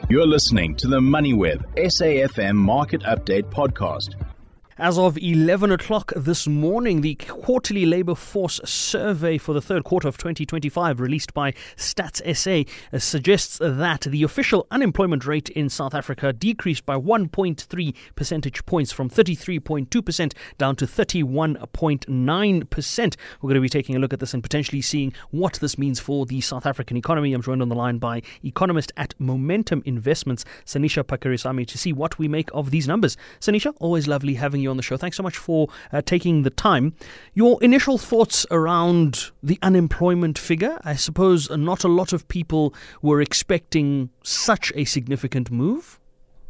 You're listening to the MoneyWeb SAFM Market Update podcast. As of 11 o'clock this morning, the quarterly labour force survey for the third quarter of 2025 released by Stats SA suggests that the official unemployment rate in South Africa decreased by 1.3 percentage points from 33.2% down to 31.9%. We're going to be taking a look at this and potentially seeing what this means for the South African economy. I'm joined on the line by economist at Momentum Investments, Sanisha Pakarisamy, to see what we make of these numbers. Sanisha, always lovely having you on the show. Thanks so much for taking the time. Your initial thoughts around the unemployment figure? I suppose not a lot of people were expecting such a significant move.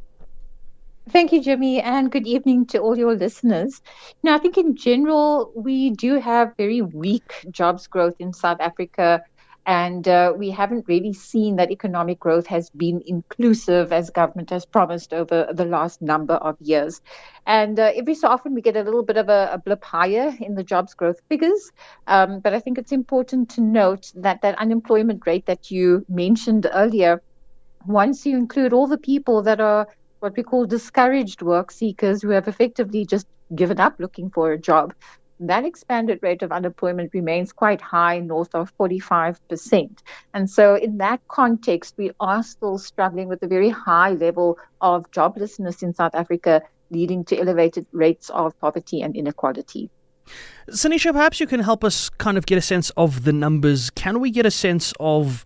Thank you, Jimmy, and good evening to all your listeners. Now, I think in general, we do have very weak jobs growth in South Africa. And we haven't really seen that economic growth has been inclusive as government has promised over the last number of years. And every so often we get a little bit of a blip higher in the jobs growth figures. But I think it's important to note that that unemployment rate that you mentioned earlier, once you include all the people that are what we call discouraged work seekers who have effectively just given up looking for a job, that expanded rate of unemployment remains quite high, north of 45%. And so in that context, we are still struggling with a very high level of joblessness in South Africa, leading to elevated rates of poverty and inequality. Sanisha, perhaps you can help us kind of get a sense of the numbers. Can we get a sense of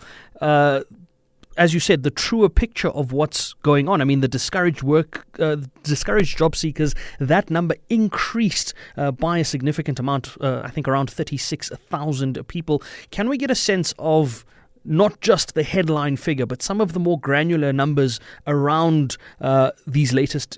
as you said, the truer picture of what's going on? I mean, the discouraged job seekers, that number increased by a significant amount, I think around 36,000 people. Can we get a sense of not just the headline figure, but some of the more granular numbers around these latest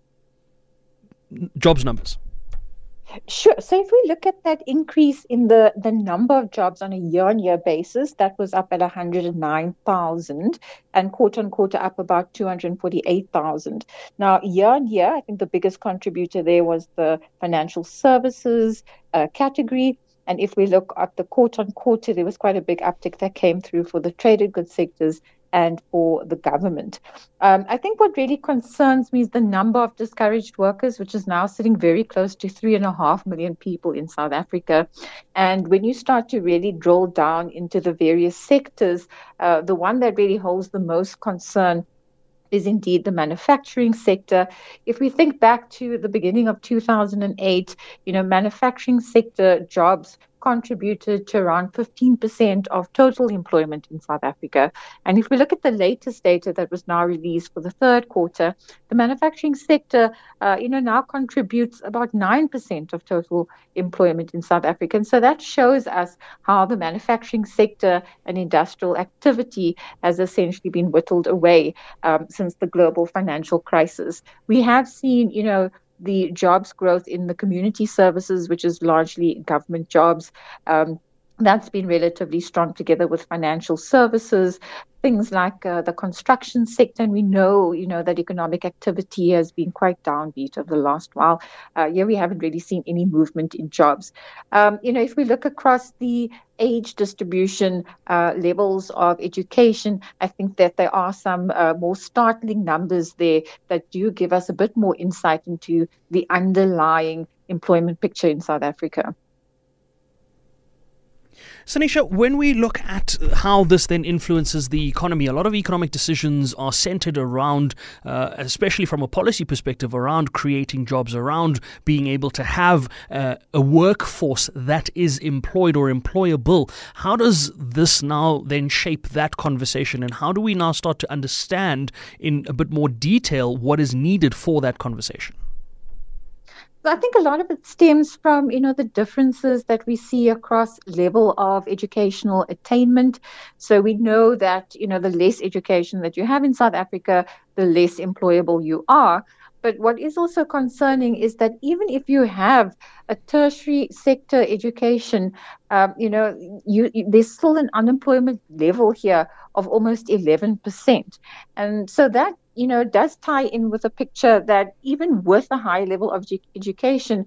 jobs numbers? Sure. So if we look at that increase in the number of jobs on a year-on-year basis, that was up at 109,000 and quarter-on-quarter up about 248,000. Now, year-on-year, I think the biggest contributor there was the financial services category. And if we look at the quarter-on-quarter, there was quite a big uptick that came through for the traded goods sectors and for the government. I think what really concerns me is the number of discouraged workers, which is now sitting very close to 3.5 million people in South Africa. And when you start to really drill down into the various sectors, the one that really holds the most concern is indeed the manufacturing sector. If we think back to the beginning of 2008, manufacturing sector jobs contributed to around 15% of total employment in South Africa. And if we look at the latest data that was now released for the third quarter, the manufacturing sector, now contributes about 9% of total employment in South Africa. And so that shows us how the manufacturing sector and industrial activity has essentially been whittled away since the global financial crisis. We have seen, the jobs growth in the community services, which is largely government jobs. That's been relatively strong together with financial services, things like the construction sector. And we know, that economic activity has been quite downbeat over the last while. We haven't really seen any movement in jobs. If we look across the age distribution, levels of education, I think that there are some more startling numbers there that do give us a bit more insight into the underlying employment picture in South Africa. Sanisha, when we look at how this then influences the economy, a lot of economic decisions are centered around, especially from a policy perspective, around creating jobs, around being able to have a workforce that is employed or employable. How does this now then shape that conversation, and how do we now start to understand in a bit more detail what is needed for that conversation? I think a lot of it stems from, the differences that we see across level of educational attainment. So we know that, the less education that you have in South Africa, the less employable you are. But what is also concerning is that even if you have a tertiary sector education, there's still an unemployment level here of almost 11%. And so that, does tie in with a picture that even with a high level of education,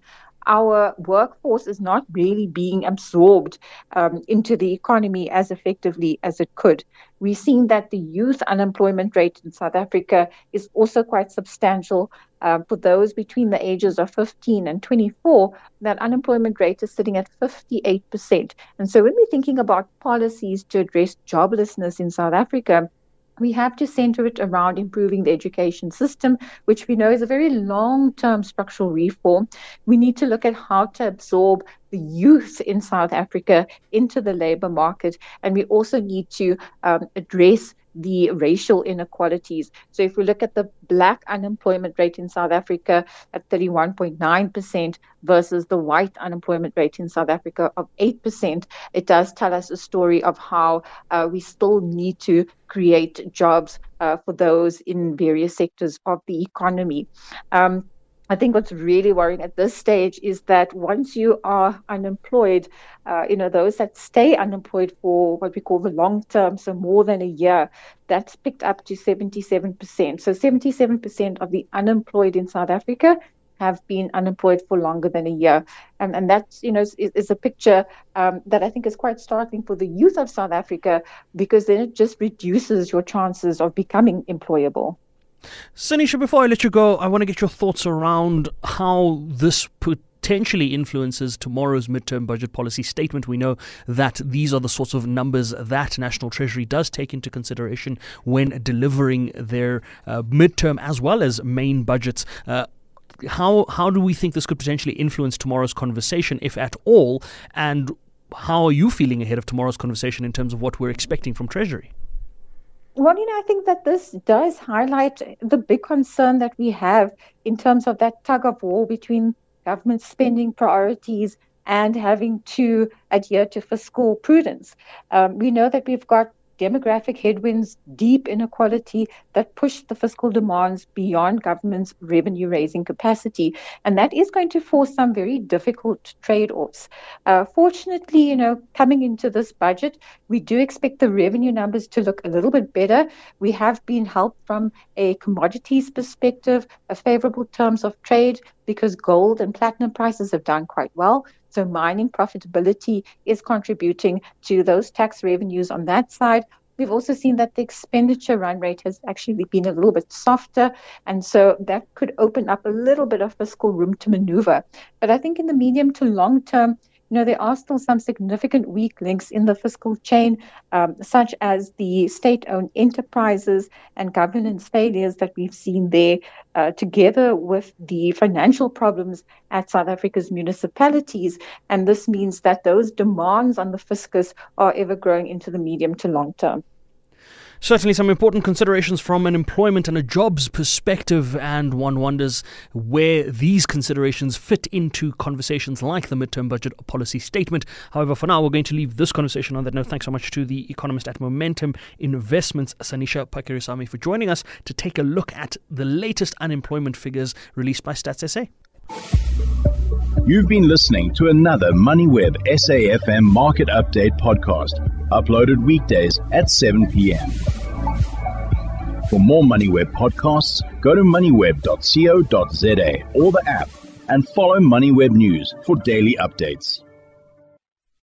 our workforce is not really being absorbed into the economy as effectively as it could. We've seen that the youth unemployment rate in South Africa is also quite substantial. For those between the ages of 15 and 24, that unemployment rate is sitting at 58%. And so when we're thinking about policies to address joblessness in South Africa, we have to center it around improving the education system, which we know is a very long-term structural reform. We need to look at how to absorb the youth in South Africa into the labor market, and we also need to address the racial inequalities. So if we look at the black unemployment rate in South Africa at 31.9% versus the white unemployment rate in South Africa of 8%, it does tell us a story of how we still need to create jobs for those in various sectors of the economy. I think what's really worrying at this stage is that once you are unemployed, those that stay unemployed for what we call the long term, so more than a year, that's picked up to 77%. So 77% of the unemployed in South Africa have been unemployed for longer than a year. And that, is a picture that I think is quite startling for the youth of South Africa, because then it just reduces your chances of becoming employable. Sanisha, before I let you go, I want to get your thoughts around how this potentially influences tomorrow's midterm budget policy statement. We know that these are the sorts of numbers that National Treasury does take into consideration when delivering their midterm as well as main budgets. How do we think this could potentially influence tomorrow's conversation, if at all? And how are you feeling ahead of tomorrow's conversation in terms of what we're expecting from Treasury? Well, I think that this does highlight the big concern that we have in terms of that tug of war between government spending priorities and having to adhere to fiscal prudence. We know that we've got demographic headwinds, deep inequality that push the fiscal demands beyond government's revenue-raising capacity. And that is going to force some very difficult trade-offs. Fortunately, coming into this budget, we do expect the revenue numbers to look a little bit better. We have been helped from a commodities perspective, a favorable terms of trade, because gold and platinum prices have done quite well. So mining profitability is contributing to those tax revenues on that side. We've also seen that the expenditure run rate has actually been a little bit softer. And so that could open up a little bit of fiscal room to maneuver. But I think in the medium to long term, there are still some significant weak links in the fiscal chain, such as the state-owned enterprises and governance failures that we've seen there, together with the financial problems at South Africa's municipalities. And this means that those demands on the fiscus are ever growing into the medium to long term. Certainly some important considerations from an employment and a jobs perspective, and one wonders where these considerations fit into conversations like the midterm budget policy statement. However, for now, we're going to leave this conversation on that note. Thanks so much to the economist at Momentum Investments, Sanisha Pakirisamy, for joining us to take a look at the latest unemployment figures released by Stats SA. You've been listening to another MoneyWeb SAFM Market Update podcast, uploaded weekdays at 7 p.m. For more MoneyWeb podcasts, go to moneyweb.co.za or the app and follow MoneyWeb News for daily updates.